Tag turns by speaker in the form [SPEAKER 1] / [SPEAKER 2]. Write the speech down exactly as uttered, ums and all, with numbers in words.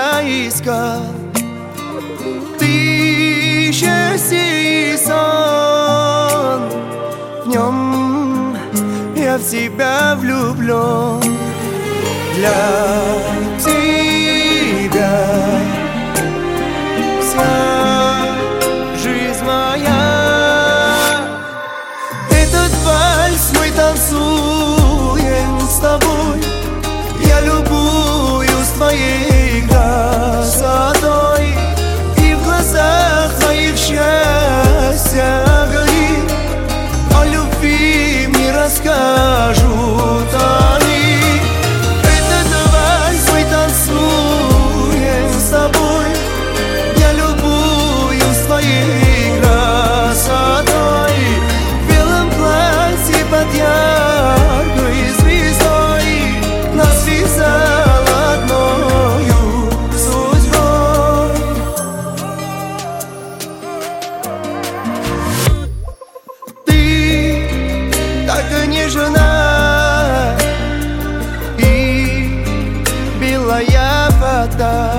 [SPEAKER 1] тебя искал. Ты счастье и сон, в нем я в тебя влюблен. Для тебя вся жизнь моя. Этот вальс мы танцуем с тобой. Я любуюсь твоей красотой, и в глазах твоих счастья горит. О любви мне расскажут они. Этот вальс мы танцуем с тобой. Я любуюсь твоей красотой, в белом платье под яркой звездой. Нас связала одною судьбой. Ты так нежна и белая вода.